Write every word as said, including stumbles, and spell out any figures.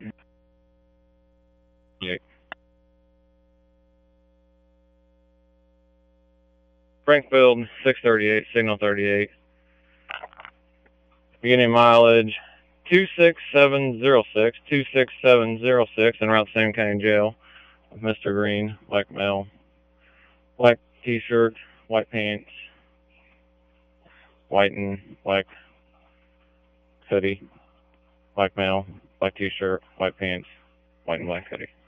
Yeah. Frankfield, six thirty-eight, signal thirty-eight. Beginning mileage, two six seven zero six, two six seven zero six, en route to Sam County Jail. Mister Green, black male. Black t-shirt, white pants, white and black hoodie. Black male, black t-shirt, white pants, white and black hoodie.